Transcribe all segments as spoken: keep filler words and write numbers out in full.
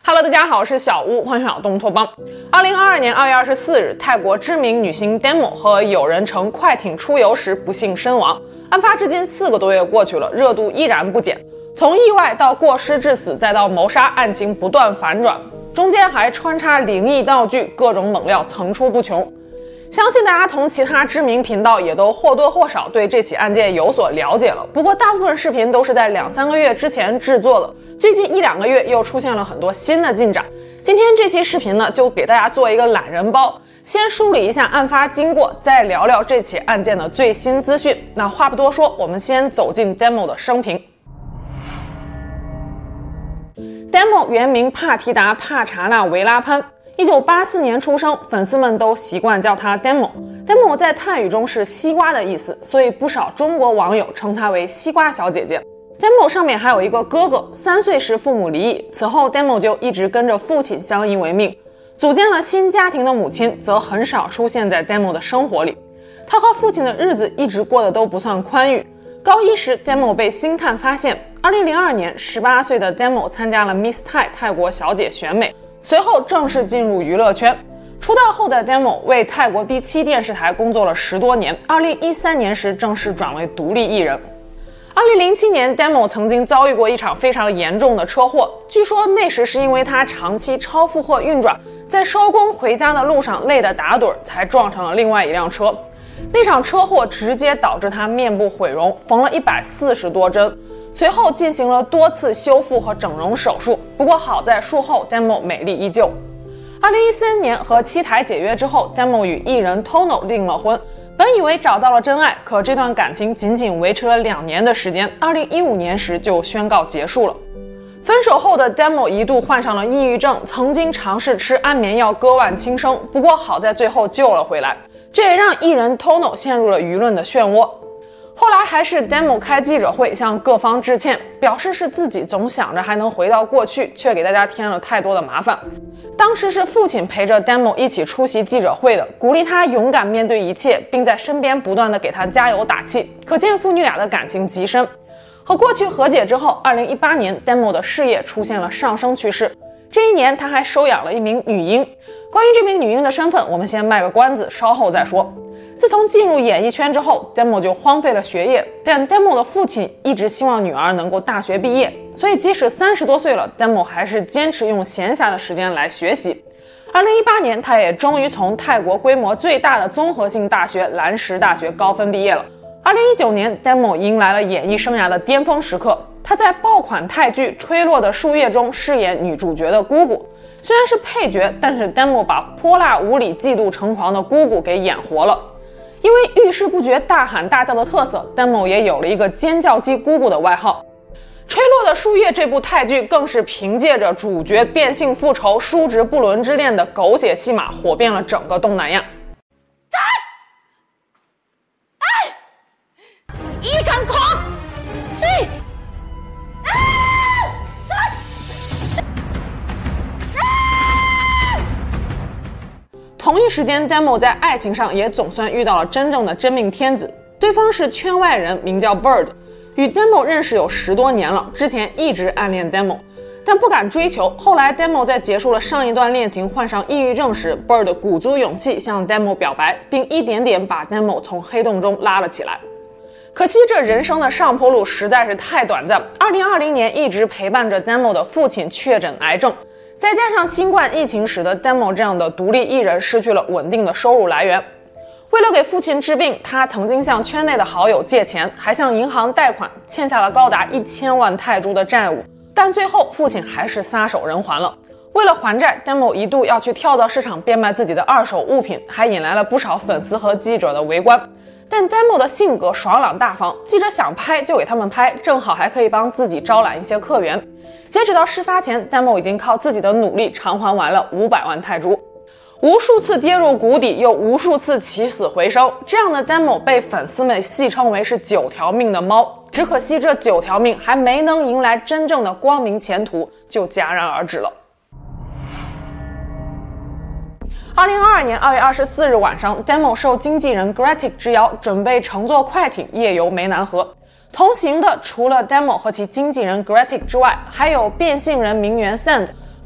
Hello， 大家好，我是小屋，欢迎小东托邦。二零二二年二月二十四日，泰国知名女星 Demo 和友人乘快艇出游时不幸身亡。案发至今四个多月过去了，热度依然不减。从意外到过失致死，再到谋杀，案情不断反转，中间还穿插灵异道具，各种猛料层出不穷。相信大家同其他知名频道也都或多或少对这起案件有所了解了。不过大部分视频都是在两三个月之前制作的，最近一两个月又出现了很多新的进展。今天这期视频呢，就给大家做一个懒人包，先梳理一下案发经过，再聊聊这起案件的最新资讯。那话不多说，我们先走进 Demo 的生平。Demo 原名帕提达·帕查纳维拉潘，一九八四年出生，粉丝们都习惯叫她 Demo。Demo 在泰语中是西瓜的意思，所以不少中国网友称她为西瓜小姐姐。Demo 上面还有一个哥哥，三岁时父母离异，此后 Demo 就一直跟着父亲相依为命。组建了新家庭的母亲则很少出现在 Demo 的生活里。她和父亲的日子一直过得都不算宽裕。高一时 Demo 被星探发现，二零零二年十八岁的 Demo 参加了 Miss Thai 泰国小姐选美，随后正式进入娱乐圈。出道后的 Demo 为泰国第七电视台工作了十多年，二零一三年时正式转为独立艺人。二零零七年 Demo 曾经遭遇过一场非常严重的车祸，据说那时是因为他长期超负荷运转，在收工回家的路上累得打盹，才撞上了另外一辆车。那场车祸直接导致他面部毁容，缝了一百四十多针，随后进行了多次修复和整容手术。不过好在术后 Demo 美丽依旧。二零一三年和七台解约之后， Demo 与艺人 Tono 订了婚。本以为找到了真爱，可这段感情仅仅维持了两年的时间，二零一五年时就宣告结束了。分手后的 Demo 一度患上了抑郁症，曾经尝试吃安眠药割腕轻生，不过好在最后救了回来，这也让艺人 Tono 陷入了舆论的漩涡。后来还是 Demo 开记者会向各方致歉，表示是自己总想着还能回到过去，却给大家添了太多的麻烦。当时是父亲陪着 Demo 一起出席记者会的，鼓励他勇敢面对一切，并在身边不断的给他加油打气，可见父女俩的感情极深。和过去和解之后，二零一八年 Demo 的事业出现了上升趋势。这一年他还收养了一名女婴，关于这名女婴的身份，我们先卖个关子，稍后再说。自从进入演艺圈之后， Demo 就荒废了学业，但 Demo 的父亲一直希望女儿能够大学毕业，所以即使三十多岁了， Demo 还是坚持用闲暇的时间来学习。二零一八年，他也终于从泰国规模最大的综合性大学蓝石大学高分毕业了。二零一九年 Demo 迎来了演艺生涯的巅峰时刻，他在爆款泰剧《吹落的树叶》中饰演女主角的姑姑，虽然是配角，但是 Demo 把泼辣无理嫉妒成狂的姑姑给演活了。因为遇事不决大喊大叫的特色， Demo 也有了一个尖叫鸡姑姑的外号。吹落的树叶这部泰剧更是凭借着主角变性复仇、叔侄不伦之恋的狗血戏码火遍了整个东南亚。一杆狂对同一时间 Demo 在爱情上也总算遇到了真正的真命天子，对方是圈外人，名叫 Bird， 与 Demo 认识有十多年了，之前一直暗恋 Demo， 但不敢追求。后来 Demo 在结束了上一段恋情患上抑郁症时， Bird 鼓足勇气向 Demo 表白，并一点点把 Demo 从黑洞中拉了起来。可惜这人生的上坡路实在是太短暂，二零二零年一直陪伴着 Demo 的父亲确诊癌症，再加上新冠疫情使得 Demo 这样的独立艺人失去了稳定的收入来源。为了给父亲治病，他曾经向圈内的好友借钱，还向银行贷款，欠下了高达一千万泰铢的债务，但最后父亲还是撒手人寰了。为了还债， Demo 一度要去跳蚤市场变卖自己的二手物品，还引来了不少粉丝和记者的围观。但 Demo 的性格爽朗大方，记者想拍就给他们拍，正好还可以帮自己招揽一些客源。截止到事发前， Demo 已经靠自己的努力偿还完了五百万泰铢。无数次跌入谷底，又无数次起死回生，这样的 Demo 被粉丝们戏称为是九条命的猫。只可惜这九条命还没能迎来真正的光明前途，就戛然而止了。二零二二年二月二十四日晚上 ，Demo 受经纪人 Gratic 之邀，准备乘坐快艇夜游湄南河。同行的除了 Demo 和其经纪人 Gratic 之外，还有变性人名媛 Sand、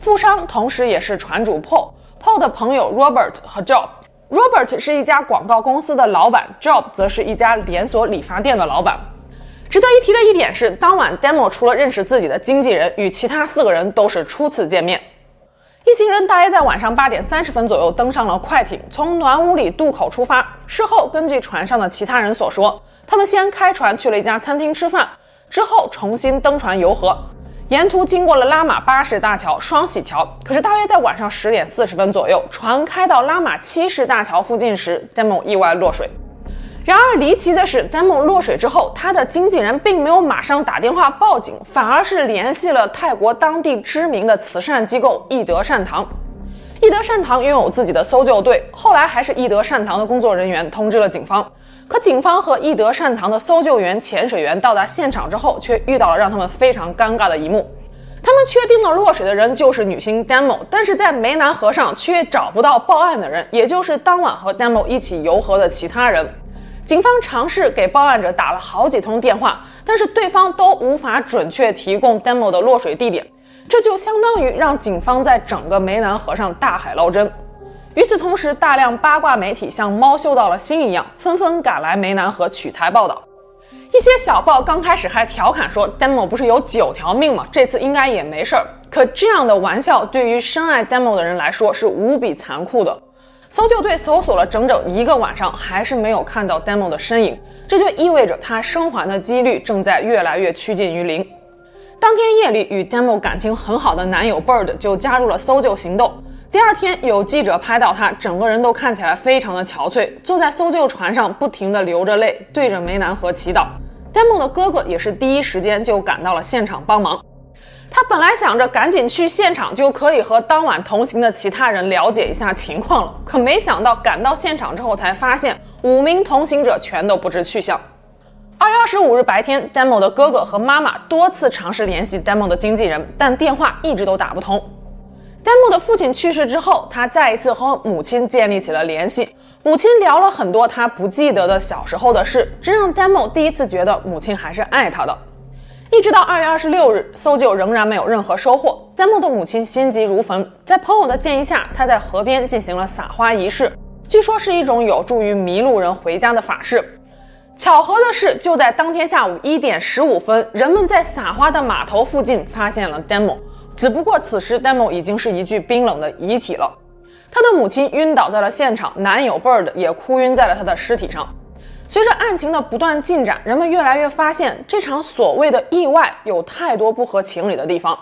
富商同时也是船主 Paul，Paul 的朋友 Robert 和 Job。Robert 是一家广告公司的老板 ，Job 则是一家连锁理发店的老板。值得一提的一点是，当晚 Demo 除了认识自己的经纪人，与其他四个人都是初次见面。一行人大约在晚上八点三十分左右登上了快艇，从暖屋里渡口出发。事后，根据船上的其他人所说，他们先开船去了一家餐厅吃饭，之后重新登船游河。沿途经过了拉玛八世大桥、双喜桥，可是大约在晚上十点四十分左右，船开到拉玛七世大桥附近时 ，Demo 意外落水。然而离奇的是 ，Demo 落水之后，他的经纪人并没有马上打电话报警，反而是联系了泰国当地知名的慈善机构义德善堂。义德善堂拥有自己的搜救队，后来还是义德善堂的工作人员通知了警方。可警方和义德善堂的搜救员、潜水员到达现场之后，却遇到了让他们非常尴尬的一幕。他们确定了落水的人就是女星 Demo， 但是在湄南河上却找不到报案的人，也就是当晚和 Demo 一起游河的其他人。警方尝试给报案者打了好几通电话，但是对方都无法准确提供 Demo 的落水地点，这就相当于让警方在整个湄南河上大海捞针。与此同时，大量八卦媒体像猫嗅到了腥一样，纷纷赶来湄南河取材报道。一些小报刚开始还调侃说 Demo 不是有九条命吗？这次应该也没事儿。可这样的玩笑对于深爱 Demo 的人来说是无比残酷的。搜救队搜索了整整一个晚上，还是没有看到 Demo 的身影，这就意味着他生还的几率正在越来越趋近于零。当天夜里，与 Demo 感情很好的男友 Bird 就加入了搜救行动。第二天，有记者拍到他，整个人都看起来非常的憔悴，坐在搜救船上，不停地流着泪，对着湄南河祈祷。Demo 的哥哥也是第一时间就赶到了现场帮忙。他本来想着赶紧去现场就可以和当晚同行的其他人了解一下情况了，可没想到赶到现场之后才发现五名同行者全都不知去向。二月二十五日白天 ，Demo 的哥哥和妈妈多次尝试联系 Demo 的经纪人，但电话一直都打不通。Demo 的父亲去世之后，他再一次和母亲建立起了联系。母亲聊了很多他不记得的小时候的事，这让 Demo 第一次觉得母亲还是爱他的。一直到二月二十六日，搜救仍然没有任何收获。Demo 的母亲心急如焚，在朋友的建议下，他在河边进行了撒花仪式，据说是一种有助于迷路人回家的法事。巧合的是，就在当天下午一点十五分，人们在撒花的码头附近发现了 Demo， 只不过此时 Demo 已经是一具冰冷的遗体了。他的母亲晕倒在了现场，男友 Bird 也哭晕在了他的尸体上。随着案情的不断进展，人们越来越发现这场所谓的意外有太多不合情理的地方。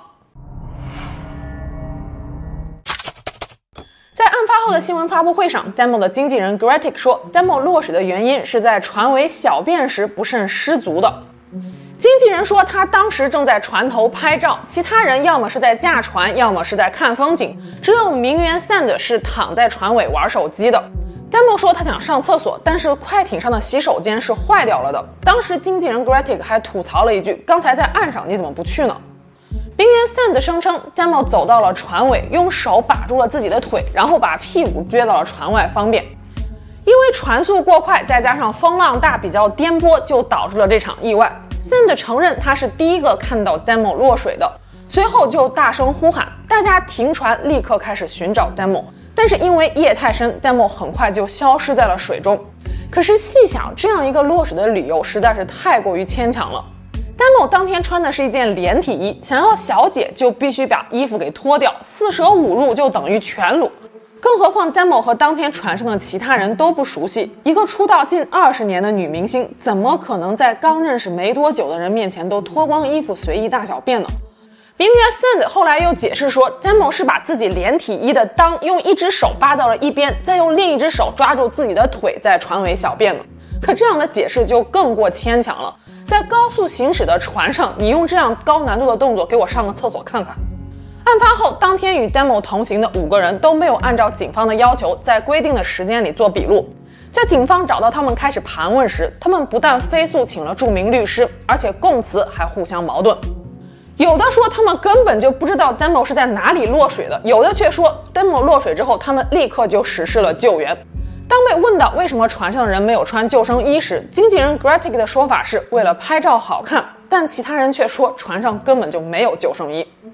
在案发后的新闻发布会上 ，Demo 的经纪人 Gretic 说 ，Demo 落水的原因是在船尾小便时不慎失足的。经纪人说，他当时正在船头拍照，其他人要么是在驾船，要么是在看风景，只有名媛 Sand 是躺在船尾玩手机的。Demo 说他想上厕所，但是快艇上的洗手间是坏掉了的。当时经纪人 Gretic 还吐槽了一句：“刚才在岸上，你怎么不去呢？”名媛 Sand 声称 Demo 走到了船尾，用手把住了自己的腿，然后把屁股撅到了船外方便。因为船速过快，再加上风浪大，比较颠簸，就导致了这场意外。Sand 承认他是第一个看到 Demo 落水的，随后就大声呼喊，大家停船，立刻开始寻找 Demo。但是因为夜太深 ，Demo 很快就消失在了水中。可是细想，这样一个落水的理由实在是太过于牵强了。Demo 当天穿的是一件连体衣，想要小解就必须把衣服给脱掉，四舍五入就等于全裸。更何况 Demo 和当天船上的其他人都不熟悉，一个出道近二十年的女明星，怎么可能在刚认识没多久的人面前都脱光衣服随意大小便呢？名媛 Sand 后来又解释说 ，Demo 是把自己连体衣的裆用一只手扒到了一边，再用另一只手抓住自己的腿，在船尾小便了。可这样的解释就更过牵强了。在高速行驶的船上，你用这样高难度的动作给我上个厕所看看。案发后，当天与 Demo 同行的五个人都没有按照警方的要求，在规定的时间里做笔录。在警方找到他们开始盘问时，他们不但飞速请了著名律师，而且供词还互相矛盾。有的说他们根本就不知道 Demo 是在哪里落水的，有的却说 Demo 落水之后，他们立刻就实施了救援。当被问到为什么船上的人没有穿救生衣时，经纪人 Gretic 的说法是为了拍照好看，但其他人却说船上根本就没有救生衣。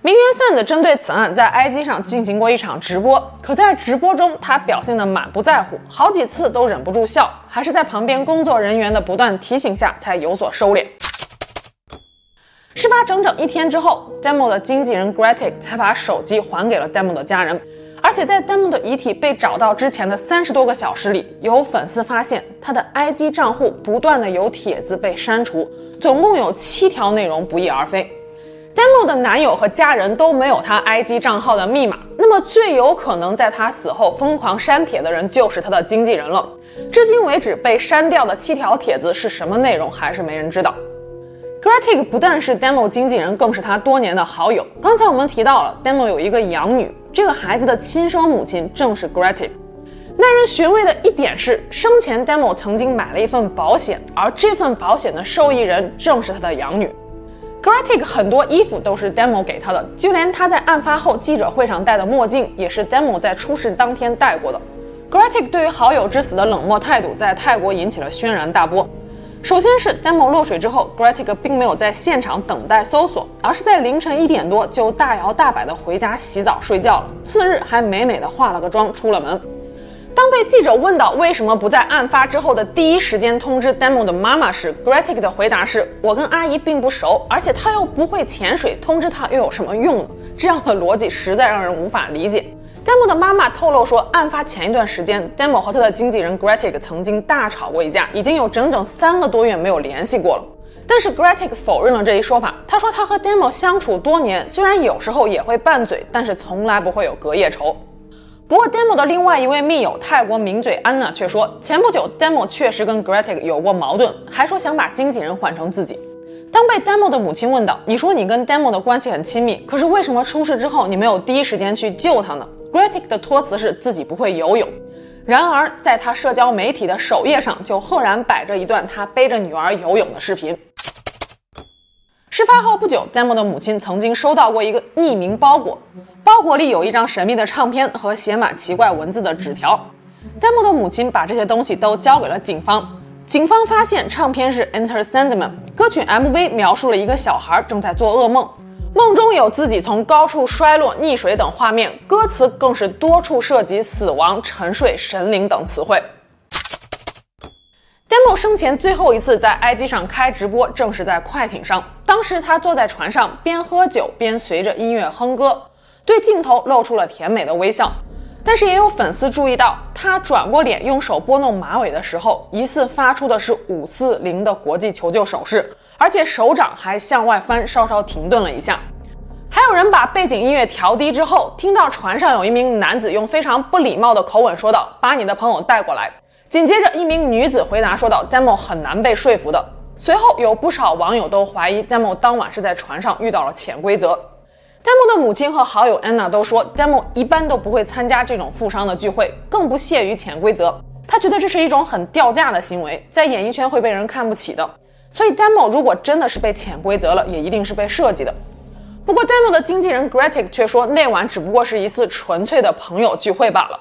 名媛 Sand 针对此案在 I G 上进行过一场直播，可在直播中他表现得满不在乎，好几次都忍不住笑，还是在旁边工作人员的不断提醒下才有所收敛。事发整整一天之后 ，Demo 的经纪人 Gretic 才把手机还给了 Demo 的家人，而且在 Demo 的遗体被找到之前的三十多个小时里，有粉丝发现他的 I G 账户不断的有帖子被删除，总共有七条内容不翼而飞。Demo 的男友和家人都没有他 I G 账号的密码，那么最有可能在他死后疯狂删帖的人就是他的经纪人了。至今为止，被删掉的七条帖子是什么内容，还是没人知道。Gretic 不但是 Demo 经纪人，更是他多年的好友。刚才我们提到了 Demo 有一个养女，这个孩子的亲生母亲正是 Gretic。耐人寻味的一点是，生前 Demo 曾经买了一份保险，而这份保险的受益人正是他的养女。Gretic 很多衣服都是 Demo 给他的，就连他在案发后记者会上戴的墨镜也是 Demo 在出事当天戴过的。Gretic 对于好友之死的冷漠态度在泰国引起了轩然大波。首先是 Demo 落水之后 Gretic 并没有在现场等待搜索，而是在凌晨一点多就大摇大摆的回家洗澡睡觉了，次日还美美的化了个妆出了门。当被记者问到为什么不在案发之后的第一时间通知 Demo 的妈妈时， Gretic 的回答是：我跟阿姨并不熟，而且她又不会潜水，通知她又有什么用呢？这样的逻辑实在让人无法理解。Demo 的妈妈透露说，案发前一段时间 Demo 和他的经纪人 Gretic 曾经大吵过一架，已经有整整三个多月没有联系过了。但是 Gretic 否认了这一说法，他说他和 Demo 相处多年，虽然有时候也会拌嘴，但是从来不会有隔夜仇。不过 Demo 的另外一位密友泰国名嘴安娜却说，前不久 Demo 确实跟 Gretic 有过矛盾，还说想把经纪人换成自己。当被 Demo 的母亲问到，你说你跟 Demo 的关系很亲密，可是为什么出事之后你没有第一时间去救他呢？ Gretic 的托词是自己不会游泳。然而在他社交媒体的首页上就赫然摆着一段他背着女儿游泳的视频。事发后不久 Demo 的母亲曾经收到过一个匿名包裹，包裹里有一张神秘的唱片和写满奇怪文字的纸条。 Demo 的母亲把这些东西都交给了警方，警方发现唱片是 Enter Sandman， 歌曲 M V 描述了一个小孩正在做噩梦，梦中有自己从高处摔落、溺水等画面，歌词更是多处涉及死亡、沉睡、神灵等词汇。Demo 生前最后一次在 I G 上开直播，正是在快艇上。当时他坐在船上，边喝酒边随着音乐哼歌，对镜头露出了甜美的微笑。但是也有粉丝注意到，他转过脸用手拨弄马尾的时候，疑似发出的是五四零的国际求救手势，而且手掌还向外翻，稍稍停顿了一下。还有人把背景音乐调低之后，听到船上有一名男子用非常不礼貌的口吻说道：“把你的朋友带过来。”紧接着一名女子回答说道 ：“Demo 很难被说服的。”随后有不少网友都怀疑 Demo 当晚是在船上遇到了潜规则。Demo 的母亲和好友 Anna 都说 Demo 一般都不会参加这种富商的聚会，更不屑于潜规则。他觉得这是一种很掉价的行为，在演艺圈会被人看不起的。所以 Demo 如果真的是被潜规则了，也一定是被设计的。不过 Demo 的经纪人 Gretic 却说那晚只不过是一次纯粹的朋友聚会罢了。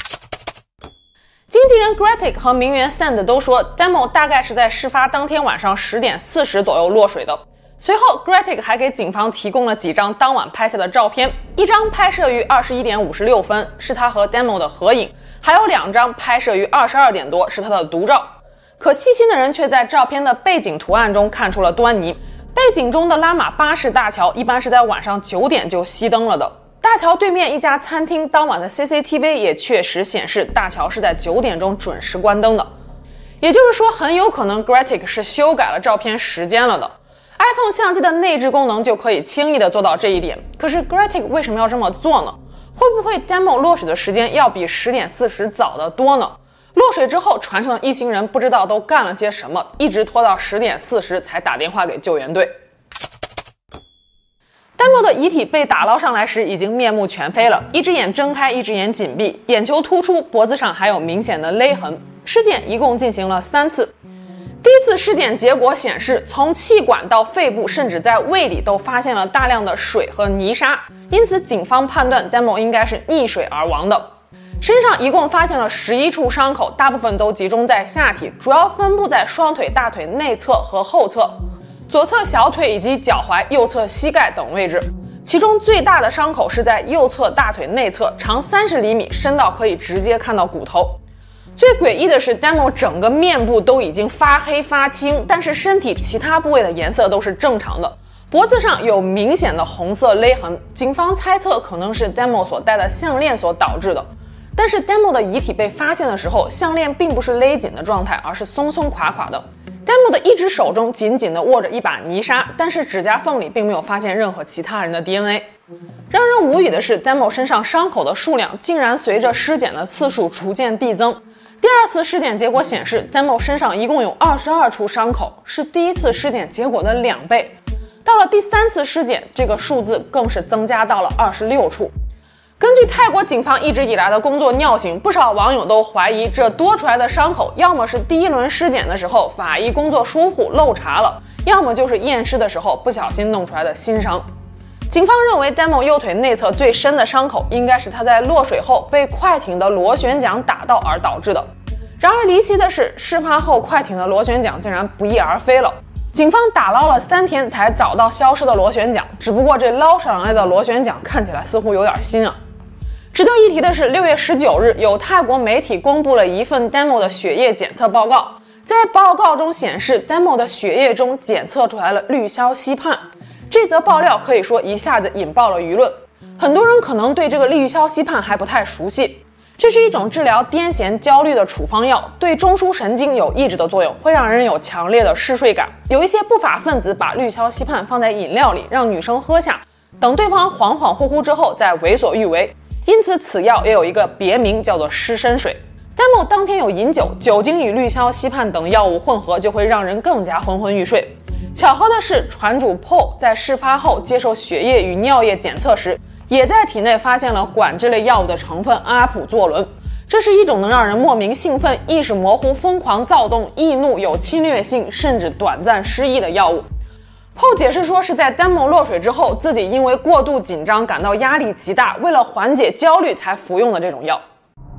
经纪人 Gretic 和名媛 Sand 都说 Demo 大概是在事发当天晚上十点四十左右落水的。随后 Gretic 还给警方提供了几张当晚拍下的照片，一张拍摄于二十一点五十六分，是他和 Demo 的合影，还有两张拍摄于二十二点多，是他的独照。可细心的人却在照片的背景图案中看出了端倪，背景中的拉玛巴士大桥一般是在晚上九点就熄灯了的。大桥对面一家餐厅当晚的 C C T V 也确实显示大桥是在九点钟准时关灯的，也就是说很有可能 Gretic 是修改了照片时间了的。 iPhone 相机的内置功能就可以轻易的做到这一点，可是 Gretic 为什么要这么做呢？会不会 Demo 落水的时间要比十点四十早得多呢？落水之后船上的一行人不知道都干了些什么，一直拖到十点四十才打电话给救援队。Demo 的遗体被打捞上来时已经面目全非了，一只眼睁开，一只眼紧闭，眼球突出，脖子上还有明显的勒痕。尸检一共进行了三次。第一次尸检结果显示，从气管到肺部，甚至在胃里都发现了大量的水和泥沙，因此警方判断 Demo 应该是溺水而亡的。身上一共发现了十一处伤口，大部分都集中在下体，主要分布在双腿、大腿内侧和后侧。 左侧小腿以及脚踝、右侧膝盖等位置， 其中最大的伤口是在右侧大腿内侧，长三十厘米，深到可以直接看到骨头。最诡异的是 Demo 整个面部都已经发黑发青，但是身体其他部位的颜色都是正常的。脖子上有明显的红色勒痕，警方猜测可能是 Demo 所戴的项链所导致的。但是 Demo 的遗体被发现的时候，项链并不是勒紧的状态，而是松松垮垮的。Demo 的一只手中紧紧地握着一把泥沙，但是指甲缝里并没有发现任何其他人的 D N A。让人无语的是 ，Demo 身上伤口的数量竟然随着尸检的次数逐渐递增。第二次尸检结果显示 ，Demo 身上一共有二十二处伤口，是第一次尸检结果的两倍。到了第三次尸检，这个数字更是增加到了二十六处。根据泰国警方一直以来的工作尿性，不少网友都怀疑这多出来的伤口，要么是第一轮尸检的时候法医工作疏忽漏查了，要么就是验尸的时候不小心弄出来的新伤。警方认为 Demo 右腿内侧最深的伤口应该是他在落水后被快艇的螺旋桨打到而导致的。然而离奇的是，事发后快艇的螺旋桨竟然不翼而飞了。警方打捞了三天才找到消失的螺旋桨，只不过这捞上来的螺旋桨看起来似乎有点新啊。值得一提的是，六月十九日，有泰国媒体公布了一份 Demo 的血液检测报告。在报告中显示 ，Demo 的血液中检测出来了氯硝西泮。这则爆料可以说一下子引爆了舆论。很多人可能对这个氯硝西泮还不太熟悉，这是一种治疗癫痫、焦虑的处方药，对中枢神经有抑制的作用，会让人有强烈的嗜睡感。有一些不法分子把氯硝西泮放在饮料里，让女生喝下，等对方恍恍惚惚之后再为所欲为。因此，此药也有一个别名，叫做湿身水。Demo 当天有饮酒，酒精与氯硝西泮等药物混合，就会让人更加昏昏欲睡。巧合的是，船主 Paul 在事发后接受血液与尿液检测时，也在体内发现了管制类药物的成分阿普唑仑。这是一种能让人莫名兴奋、意识模糊、疯狂躁动、易怒、有侵略性，甚至短暂失忆的药物。Paul 解释说，是在 Demo 落水之后，自己因为过度紧张感到压力极大，为了缓解焦虑才服用的这种药。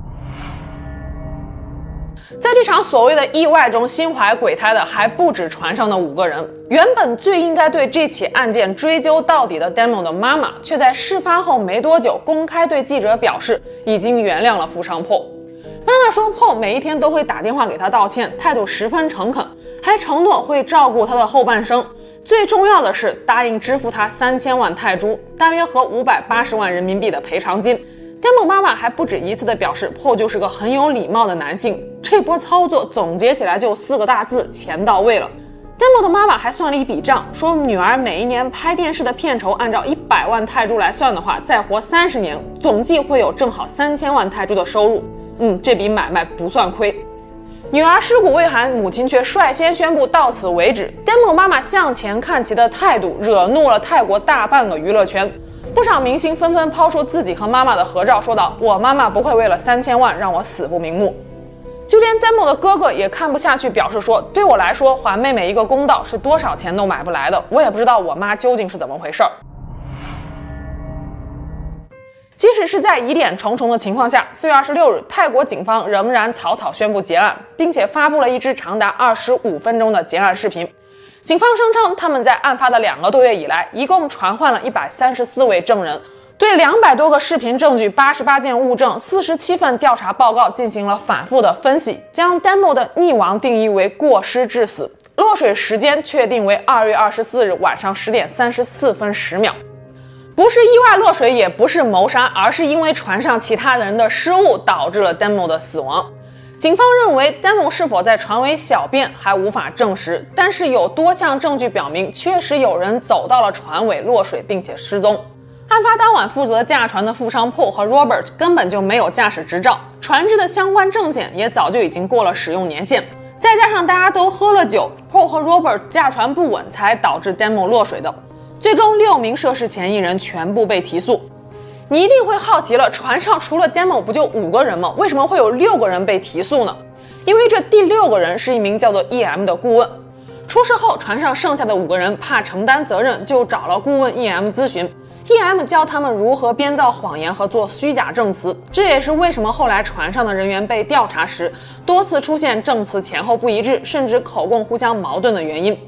在这场所谓的意外中，心怀鬼胎的还不止船上的五个人。原本最应该对这起案件追究到底的 Demo 的妈妈，却在事发后没多久公开对记者表示，已经原谅了富商 Paul。妈妈说 ，Paul 每一天都会打电话给他道歉，态度十分诚恳，还承诺会照顾他的后半生。最重要的是，答应支付他三千万泰铢，大约合五百八十万人民币的赔偿金。Demo 妈妈还不止一次地表示 ，Paul 就是个很有礼貌的男性。这波操作总结起来就四个大字：钱到位了。Demo 的妈妈还算了一笔账，说女儿每一年拍电视的片酬按照一百万泰铢来算的话，再活三十年，总计会有正好三千万泰铢的收入。嗯，这笔买卖不算亏。女儿尸骨未寒，母亲却率先宣布到此为止。Demo 妈妈向前看齐的态度惹怒了泰国大半个娱乐圈，不少明星纷纷抛出自己和妈妈的合照，说道：“我妈妈不会为了三千万让我死不瞑目。”就连 Demo 的哥哥也看不下去，表示说：“对我来说，还妹妹一个公道是多少钱都买不来的。我也不知道我妈究竟是怎么回事儿。”即使是在疑点重重的情况下，四月二十六日，泰国警方仍然草草宣布结案，并且发布了一支长达二十五分钟的结案视频。警方声称，他们在案发的两个多月以来，一共传唤了一百三十四位证人，对两百多个视频证据、八十八件物证、四十七份调查报告进行了反复的分析，将 Demo 的溺亡定义为过失致死，落水时间确定为二月二十四日晚上十点三十四分十秒。不是意外落水，也不是谋杀，而是因为船上其他人的失误导致了 Demo 的死亡。警方认为 Demo 是否在船尾小便还无法证实，但是有多项证据表明，确实有人走到了船尾落水并且失踪。案发当晚负责驾船的富商 Paul 和 Robert 根本就没有驾驶执照，船只的相关证件也早就已经过了使用年限，再加上大家都喝了酒， Paul 和 Robert 驾船不稳才导致 Demo 落水的。最终六名涉事嫌疑人全部被提诉。你一定会好奇了，船上除了 Demo 不就五个人吗？为什么会有六个人被提诉呢？因为这第六个人是一名叫做 E M 的顾问。出事后，船上剩下的五个人怕承担责任，就找了顾问 E M 咨询。E M 教他们如何编造谎言和做虚假证词，这也是为什么后来船上的人员被调查时多次出现证词前后不一致，甚至口供互相矛盾的原因。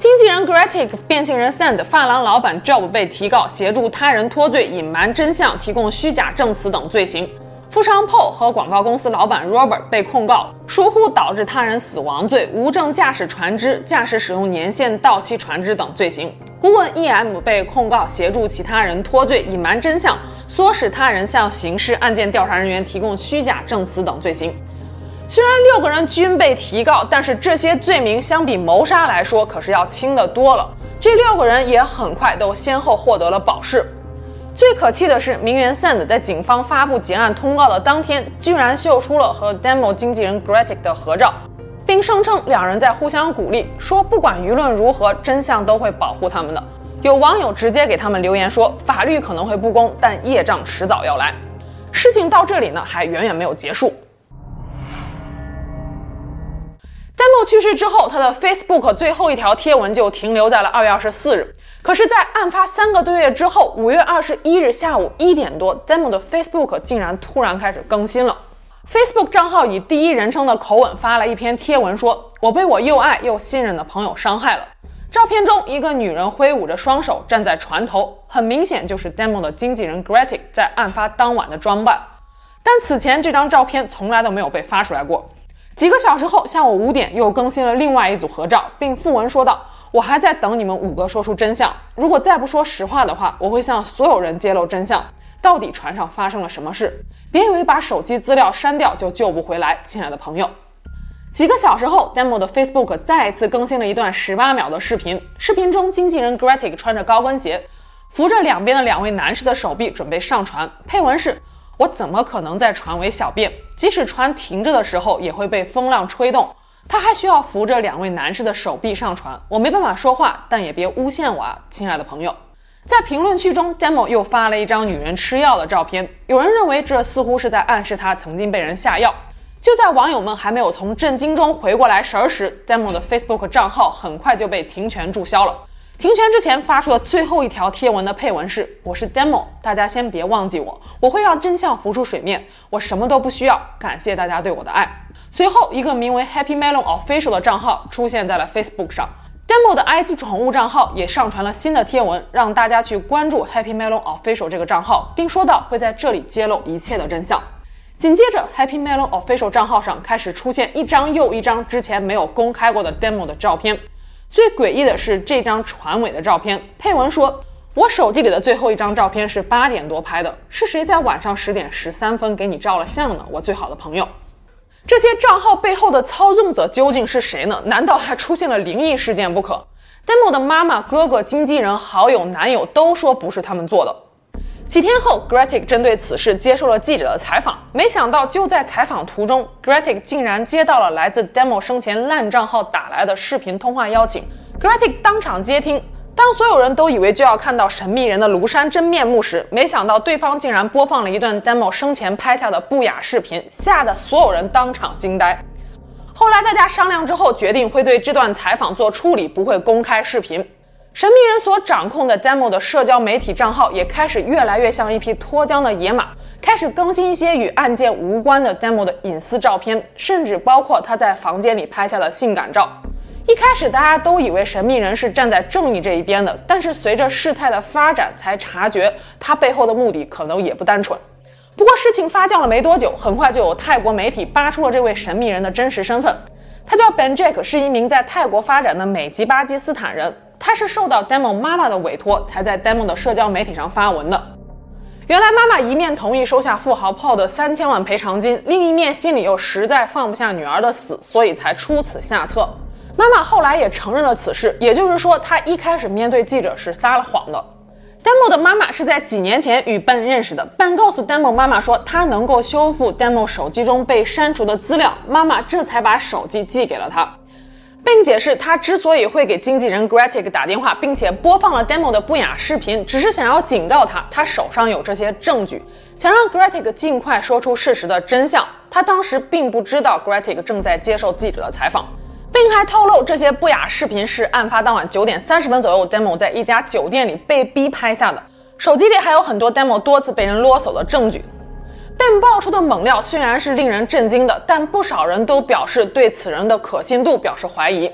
经纪人 Gretic、变性人 Sand、发廊老板 Job 被提告协助他人脱罪、隐瞒真相、提供虚假证词等罪行。富商 Paul 和广告公司老板 Robert 被控告疏忽导致他人死亡罪、无证驾驶船只、驾驶使用年限到期船只等罪行。顾问 E M 被控告协助其他人脱罪、隐瞒真相、唆使他人向刑事案件调查人员提供虚假证词等罪行。虽然六个人均被提告，但是这些罪名相比谋杀来说可是要轻得多了。这六个人也很快都先后获得了保释。最可气的是，名媛 Sand 在警方发布结案通告的当天，居然秀出了和 Demo 经纪人 Gretic 的合照，并声称两人在互相鼓励，说不管舆论如何，真相都会保护他们的。有网友直接给他们留言说，法律可能会不公，但业障迟早要来。事情到这里呢，还远远没有结束。Demo 去世之后，他的 Facebook 最后一条贴文就停留在了二月二十四日。可是，在案发三个多月之后，五月二十一日下午一点多 ，Demo 的 Facebook 竟然突然开始更新了。Facebook 账号以第一人称的口吻发了一篇贴文说，我被我又爱又信任的朋友伤害了。照片中，一个女人挥舞着双手站在船头，很明显就是 Demo 的经纪人 Gretic 在案发当晚的装扮。但此前这张照片从来都没有被发出来过。几个小时后，下午五点又更新了另外一组合照，并附文说道，我还在等你们五个说出真相，如果再不说实话的话，我会向所有人揭露真相，到底船上发生了什么事，别以为把手机资料删掉就救不回来，亲爱的朋友。几个小时后 Demo 的 Facebook 再一次更新了一段十八秒的视频，视频中经纪人 Gretic 穿着高跟鞋，扶着两边的两位男士的手臂准备上船，配文是，我怎么可能在船尾小便，即使船停着的时候也会被风浪吹动，他还需要扶着两位男士的手臂上船，我没办法说话，但也别诬陷我啊，亲爱的朋友。在评论区中 Demo 又发了一张女人吃药的照片，有人认为这似乎是在暗示她曾经被人下药。就在网友们还没有从震惊中回过来神时， Demo 的 Facebook 账号很快就被停权注销了。停权之前发出的最后一条贴文的配文是，我是 Demo， 大家先别忘记我，我会让真相浮出水面，我什么都不需要，感谢大家对我的爱。随后一个名为 Happy Melon Official 的账号出现在了 Facebook 上， Demo 的 I G 宠物账号也上传了新的贴文，让大家去关注 Happy Melon Official 这个账号，并说到会在这里揭露一切的真相。紧接着 Happy Melon Official 账号上开始出现一张又一张之前没有公开过的 Demo 的照片。最诡异的是这张船尾的照片，配文说，我手机里的最后一张照片是八点多拍的，是谁在晚上十点十三分给你照了相呢？我最好的朋友。这些账号背后的操纵者究竟是谁呢？难道还出现了灵异事件不可？ Demo 的妈妈、哥哥、经纪人、好友、男友都说不是他们做的。几天后 Gretic 针对此事接受了记者的采访，没想到就在采访途中 Gretic 竟然接到了来自 Demo 生前烂账号打来的视频通话邀请。 Gretic 当场接听，当所有人都以为就要看到神秘人的庐山真面目时，没想到对方竟然播放了一段 Demo 生前拍下的不雅视频，吓得所有人当场惊呆。后来大家商量之后，决定会对这段采访做处理，不会公开视频。神秘人所掌控的 Demo 的社交媒体账号也开始越来越像一匹脱缰的野马，开始更新一些与案件无关的 Demo 的隐私照片，甚至包括他在房间里拍下的性感照。一开始大家都以为神秘人是站在正义这一边的，但是随着事态的发展才察觉他背后的目的可能也不单纯。不过事情发酵了没多久，很快就有泰国媒体扒出了这位神秘人的真实身份。他叫 Ben Jack， 是一名在泰国发展的美籍巴基斯坦人，他是受到 Demo 妈妈的委托才在 Demo 的社交媒体上发文的。原来妈妈一面同意收下富豪 Paul 的三千万赔偿金，另一面心里又实在放不下女儿的死，所以才出此下策。妈妈后来也承认了此事，也就是说她一开始面对记者是撒了谎的。Demo 的妈妈是在几年前与 Ben 认识的， Ben 告诉 Demo 妈妈说她能够修复 Demo 手机中被删除的资料，妈妈这才把手机寄给了他。并解释他之所以会给经纪人 Gretic 打电话，并且播放了 Demo 的不雅视频，只是想要警告他，他手上有这些证据，想让 Gretic 尽快说出事实的真相。他当时并不知道 Gretic 正在接受记者的采访，并还透露这些不雅视频是案发当晚九点三十分左右 Demo 在一家酒店里被逼拍下的，手机里还有很多 Demo 多次被人啰嗦的证据。Ben 爆出的猛料虽然是令人震惊的，但不少人都表示对此人的可信度表示怀疑。Ben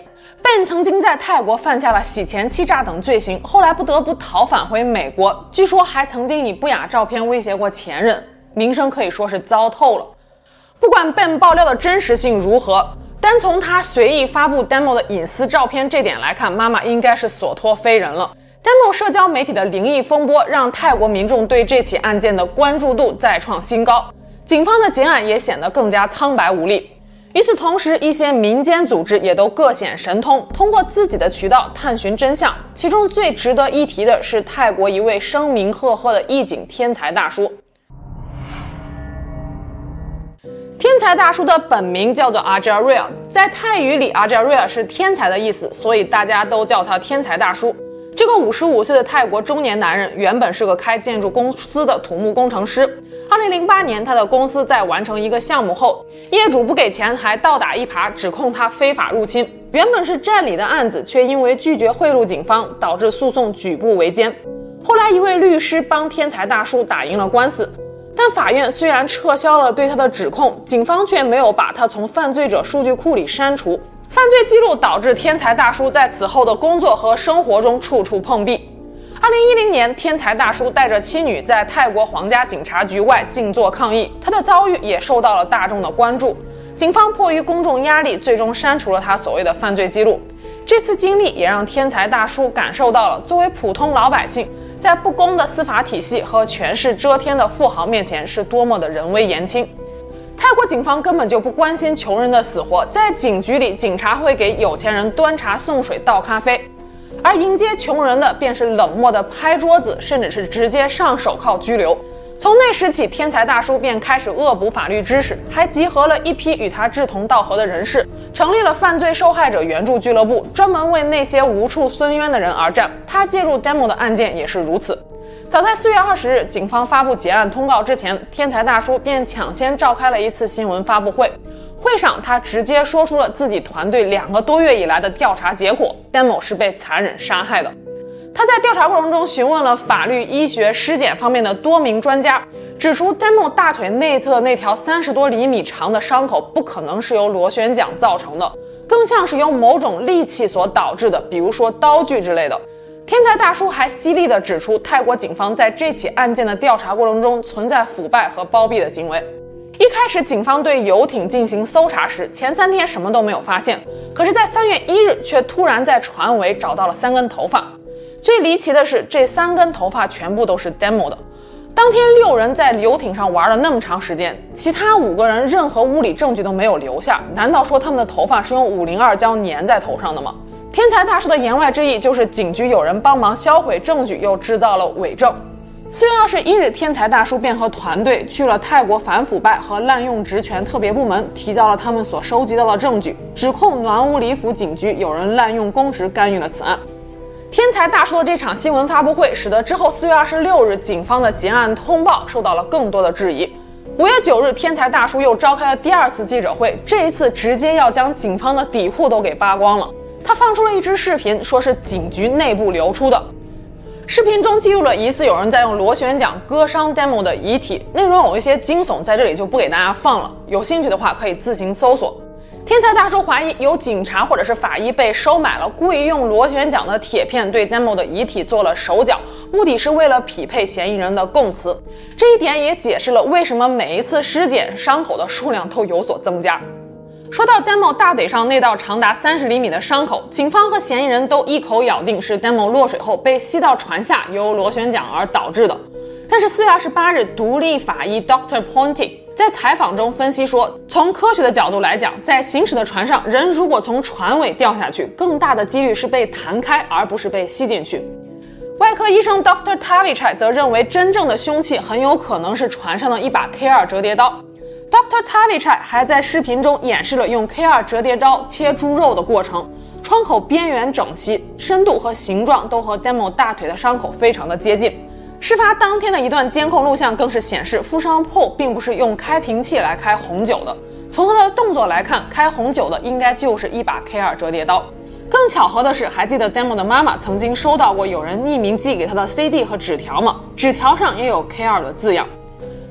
Ben 曾经在泰国犯下了洗钱、欺诈等罪行，后来不得不逃返回美国，据说还曾经以不雅照片威胁过前任，名声可以说是糟透了。不管 Ben 爆料的真实性如何，单从他随意发布 Demo 的隐私照片这点来看，妈妈应该是所托非人了。Demo 社交媒体的灵异风波让泰国民众对这起案件的关注度再创新高，警方的结案也显得更加苍白无力。与此同时，一些民间组织也都各显神通，通过自己的渠道探寻真相。其中最值得一提的是泰国一位声名赫赫的义警天才大叔。天才大叔的本名叫做 Ajaria， 在泰语里 Ajaria 是天才的意思，所以大家都叫他天才大叔。这个五十五岁的泰国中年男人原本是个开建筑公司的土木工程师。二零零八年，他的公司在完成一个项目后，业主不给钱，还倒打一耙，指控他非法入侵。原本是占理的案子，却因为拒绝贿赂警方，导致诉讼举步维艰。后来，一位律师帮天才大叔打赢了官司。但法院虽然撤销了对他的指控，警方却没有把他从犯罪者数据库里删除。犯罪记录导致天才大叔在此后的工作和生活中处处碰壁。二零一零年，天才大叔带着妻女在泰国皇家警察局外静坐抗议，他的遭遇也受到了大众的关注。警方迫于公众压力，最终删除了他所谓的犯罪记录。这次经历也让天才大叔感受到了作为普通老百姓，在不公的司法体系和权势遮天的富豪面前是多么的人微言轻。泰国警方根本就不关心穷人的死活，在警局里，警察会给有钱人端茶送水倒咖啡，而迎接穷人的便是冷漠的拍桌子，甚至是直接上手铐拘留。从那时起，天才大叔便开始恶补法律知识，还集合了一批与他志同道合的人士，成立了犯罪受害者援助俱乐部，专门为那些无处伸冤的人而战。他介入 Demo 的案件也是如此。早在四月二十日，警方发布结案通告之前，天才大叔便抢先召开了一次新闻发布会。会上，他直接说出了自己团队两个多月以来的调查结果 ：Demo 是被残忍杀害的。他在调查过程中询问了法律、医学、尸检方面的多名专家，指出 Demo 大腿内侧那条三十多厘米长的伤口不可能是由螺旋桨造成的，更像是由某种利器所导致的，比如说刀具之类的。天才大叔还犀利地指出，泰国警方在这起案件的调查过程中存在腐败和包庇的行为。一开始，警方对游艇进行搜查时，前三天什么都没有发现，可是，在三月一日却突然在船尾找到了三根头发。最离奇的是，这三根头发全部都是 Demo 的。当天六人在游艇上玩了那么长时间，其他五个人任何物理证据都没有留下，难道说他们的头发是用五零二胶粘在头上的吗？天才大叔的言外之意就是警局有人帮忙销毁证据，又制造了伪证。四月二十一日，天才大叔便和团队去了泰国反腐败和滥用职权特别部门，提交了他们所收集到的证据，指控暖屋里府警局有人滥用公职干预了此案。天才大叔的这场新闻发布会，使得之后四月二十六日警方的结案通报受到了更多的质疑。五月九日，天才大叔又召开了第二次记者会，这一次直接要将警方的底裤都给扒光了。他放出了一支视频，说是警局内部流出的。视频中记录了疑似有人在用螺旋桨割伤 Demo 的遗体，内容有一些惊悚，在这里就不给大家放了，有兴趣的话可以自行搜索。天才大叔怀疑有警察或者是法医被收买了，故意用螺旋桨的铁片对 Demo 的遗体做了手脚，目的是为了匹配嫌疑人的供词。这一点也解释了为什么每一次尸检伤口的数量都有所增加。说到 Demo 大腿上那道长达三十厘米的伤口，警方和嫌疑人都一口咬定是 Demo 落水后被吸到船下，由螺旋桨而导致的。但是四月二十八日，独立法医 Doctor Pontic 在采访中分析说，从科学的角度来讲，在行驶的船上，人如果从船尾掉下去，更大的几率是被弹开，而不是被吸进去。外科医生 Doctor Tavichai 则认为，真正的凶器很有可能是船上的一把 K 二 折叠刀。Doctor Tavichai 还在视频中演示了用 K 二 折叠刀切猪肉的过程，窗口边缘整齐，深度和形状都和 Demo 大腿的伤口非常的接近。事发当天的一段监控录像更是显示，富商 Paul 并不是用开瓶器来开红酒的，从他的动作来看，开红酒的应该就是一把 K 二 折叠刀。更巧合的是，还记得 Demo 的妈妈曾经收到过有人匿名寄给他的 C D 和纸条吗？纸条上也有 K 二 的字样。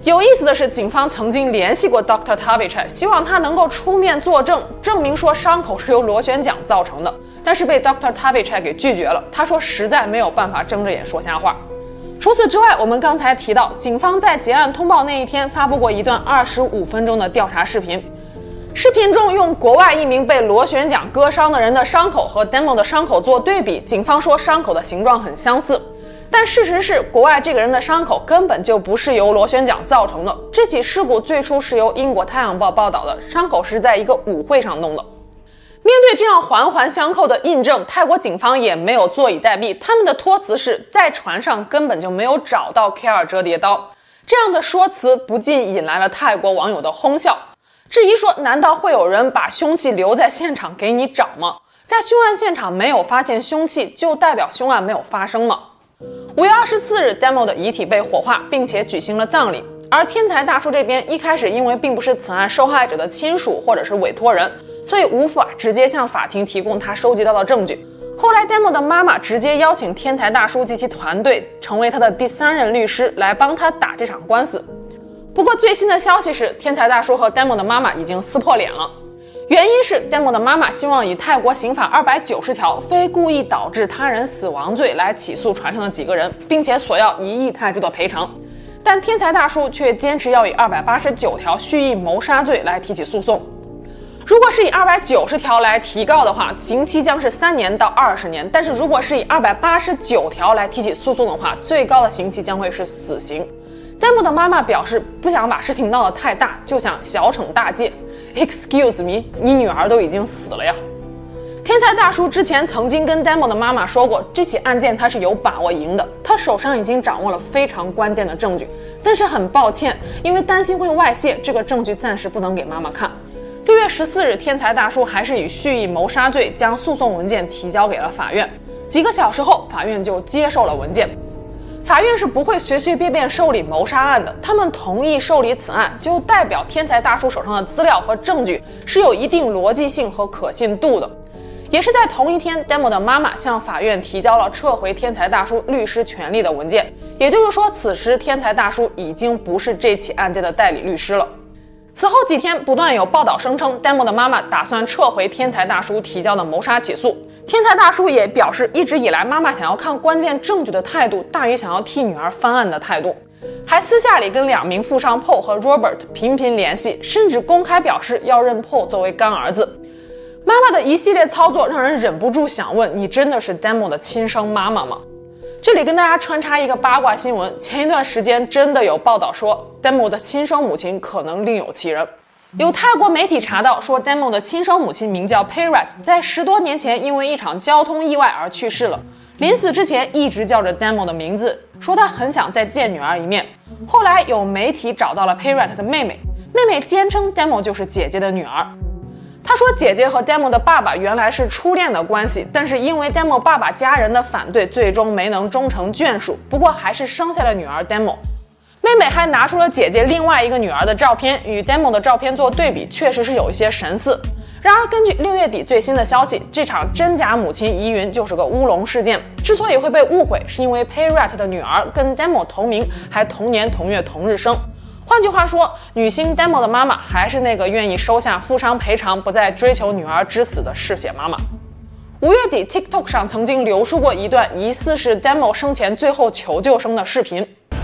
有意思的是，警方曾经联系过 Doctor Tavich， 希望他能够出面作证，证明说伤口是由螺旋桨造成的，但是被 Doctor Tavich 给拒绝了。他说实在没有办法睁着眼说瞎话。除此之外，我们刚才提到，警方在结案通报那一天发布过一段二十五分钟的调查视频。视频中用国外一名被螺旋桨割伤的人的伤口和 Demo 的伤口做对比，警方说伤口的形状很相似。但事实是，国外这个人的伤口根本就不是由螺旋桨造成的。这起事故最初是由英国《太阳报》报道的，伤口是在一个舞会上弄的。面对这样环环相扣的印证，泰国警方也没有坐以待毙，他们的托词是在船上根本就没有找到 K 二 折叠刀。这样的说辞不禁引来了泰国网友的哄笑，质疑说，难道会有人把凶器留在现场给你找吗？在凶案现场没有发现凶器，就代表凶案没有发生吗？五月二十四日 Demo 的遗体被火化，并且举行了葬礼。而天才大叔这边一开始因为并不是此案受害者的亲属或者是委托人，所以无法直接向法庭提供他收集到的证据。后来 Demo 的妈妈直接邀请天才大叔及其团队成为他的第三任律师，来帮他打这场官司。不过最新的消息是，天才大叔和 Demo 的妈妈已经撕破脸了。原因是 Demo 的妈妈希望以泰国刑法二百九十条非故意导致他人死亡罪来起诉船上的几个人，并且索要一亿泰铢的赔偿。但天才大叔却坚持要以二百八十九条蓄意谋杀罪来提起诉讼。如果是以二百九十条来提告的话，刑期将是三年到二十年；但是如果是以二百八十九条来提起诉讼的话，最高的刑期将会是死刑。Demo 的妈妈表示不想把事情闹得太大，就想小惩大戒。Excuse me， 你女儿都已经死了呀。天才大叔之前曾经跟 Demo 的妈妈说过，这起案件他是有把握赢的，他手上已经掌握了非常关键的证据，但是很抱歉，因为担心会外泄，这个证据暂时不能给妈妈看。六月十四日，天才大叔还是以蓄意谋杀罪将诉讼文件提交给了法院。几个小时后，法院就接受了文件。法院是不会随随便便受理谋杀案的，他们同意受理此案，就代表天才大叔手上的资料和证据是有一定逻辑性和可信度的。也是在同一天 ，Demo 的妈妈向法院提交了撤回天才大叔律师权利的文件，也就是说，此时天才大叔已经不是这起案件的代理律师了。此后几天，不断有报道声称 ，Demo 的妈妈打算撤回天才大叔提交的谋杀起诉。天才大叔也表示，一直以来妈妈想要看关键证据的态度大于想要替女儿翻案的态度，还私下里跟两名富商 Paul 和 Robert 频频联系，甚至公开表示要认 Paul 作为干儿子。妈妈的一系列操作让人忍不住想问，你真的是 Demo 的亲生妈妈吗？这里跟大家穿插一个八卦新闻，前一段时间真的有报道说 Demo 的亲生母亲可能另有其人。有泰国媒体查到说 Demo 的亲生母亲名叫 Payrat， 在十多年前因为一场交通意外而去世了。临死之前一直叫着 Demo 的名字，说他很想再见女儿一面。后来有媒体找到了 Payrat 的妹妹，妹妹坚称 Demo 就是姐姐的女儿。她说姐姐和 Demo 的爸爸原来是初恋的关系，但是因为 Demo 爸爸家人的反对，最终没能终成眷属，不过还是生下了女儿 Demo。妹妹还拿出了姐姐另外一个女儿的照片，与 Demo 的照片做对比，确实是有一些神似。然而根据六月底最新的消息，这场真假母亲疑云就是个乌龙事件。之所以会被误会，是因为 Payrat 的女儿跟 Demo 同名，还同年同月同日生。换句话说，女星 Demo 的妈妈还是那个愿意收下富商赔偿，不再追求女儿之死的嗜血妈妈。五月底 TikTok 上曾经流出过一段疑似是 Demo 生前最后求救声的视频。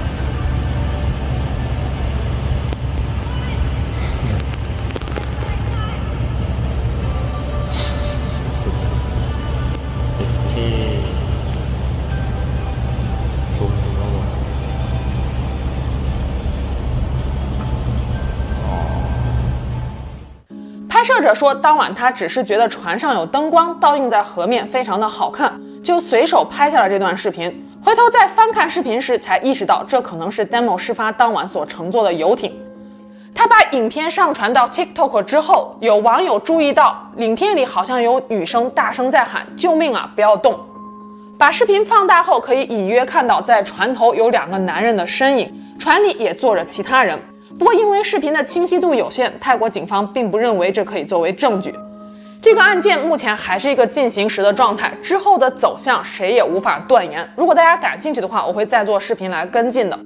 拍摄者说，当晚他只是觉得船上有灯光倒映在河面非常的好看，就随手拍下了这段视频。回头再翻看视频时，才意识到这可能是 Demo 事发当晚所乘坐的游艇。他把影片上传到 TikTok 之后，有网友注意到影片里好像有女生大声在喊救命啊，不要动。把视频放大后，可以隐约看到在船头有两个男人的身影，船里也坐着其他人。不过因为视频的清晰度有限，泰国警方并不认为这可以作为证据。这个案件目前还是一个进行时的状态，之后的走向谁也无法断言。如果大家感兴趣的话，我会再做视频来跟进的。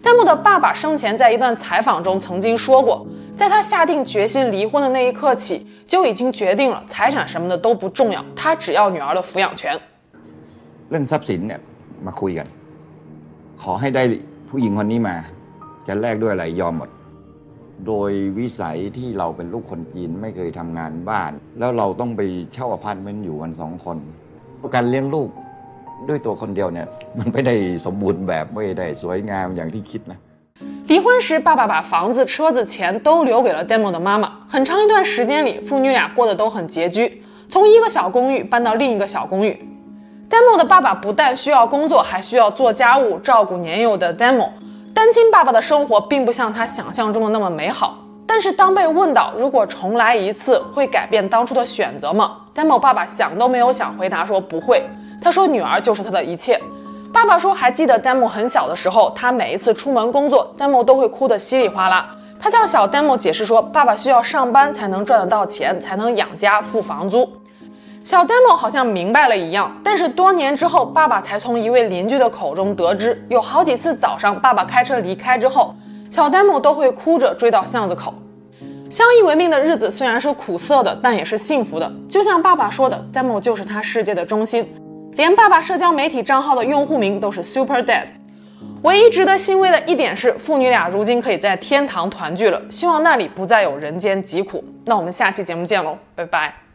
Demo 的爸爸生前在一段采访中曾经说过，在他下定决心离婚的那一刻起，就已经决定了财产什么的都不重要，他只要女儿的抚养权。 เรื่องทรัพย์สินเนี่ยมาคุยกันขอให้ได้ผู้หญิงคนนี้มาจะแลกด้วยอะไรยอมหมดโดยวิสัยที่เราเป็นลูกคนจีนไม่เคยทำงานบ้านแล้วเราต้องไปเช่าอพาร์ตเมนต์อยู่กันสองคนการเลี้ยงลูกด้วยตัวคนเดียวเนี่ยมันไม่ได้สมบูรณ์แบบไม่ได้สวยงามอย่างที่คิดนะ离婚时，爸爸把房子、车子、钱都留给了 Demo 的妈妈。很长一段时间里，父女俩过得都很拮据，从一个小公寓搬到另一个小公寓。Demo 的爸爸不但需要工作，还需要做家务、照顾年幼的 Demo。单亲爸爸的生活并不像他想象中的那么美好。但是当被问到如果重来一次，会改变当初的选择吗？ Demo 爸爸想都没有想，回答说不会。他说女儿就是他的一切。爸爸说还记得 Demo 很小的时候，他每一次出门工作 Demo 都会哭得稀里哗啦。他向小 Demo 解释说，爸爸需要上班才能赚得到钱，才能养家付房租。小 Demo 好像明白了一样，但是多年之后，爸爸才从一位邻居的口中得知，有好几次早上爸爸开车离开之后，小 Demo 都会哭着追到巷子口。相依为命的日子虽然是苦涩的，但也是幸福的。就像爸爸说的， Demo 就是他世界的中心。连爸爸社交媒体账号的用户名都是 Super Dad。 唯一值得欣慰的一点是，父女俩如今可以在天堂团聚了，希望那里不再有人间疾苦。那我们下期节目见喽，拜拜。